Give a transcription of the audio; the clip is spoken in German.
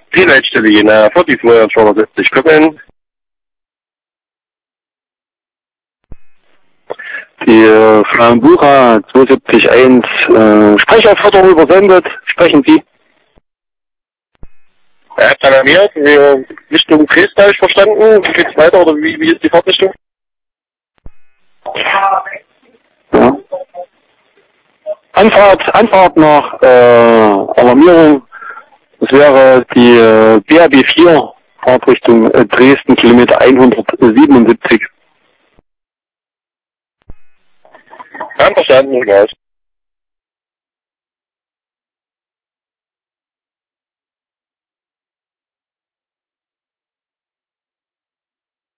Die Leitstelle Jena, 4270 Köppen. Die Flambucha 271, Sprechaufforderung übersendet. Sprechen Sie? Er hat alarmiert, wir Richtung Dresden, habe ich verstanden. Wie geht's weiter oder wie ist die Fahrtrichtung? Ja. Anfahrt nach Alarmierung. Das wäre die BAB 4, Fahrtrichtung Dresden, Kilometer 177. Einverstanden, egal.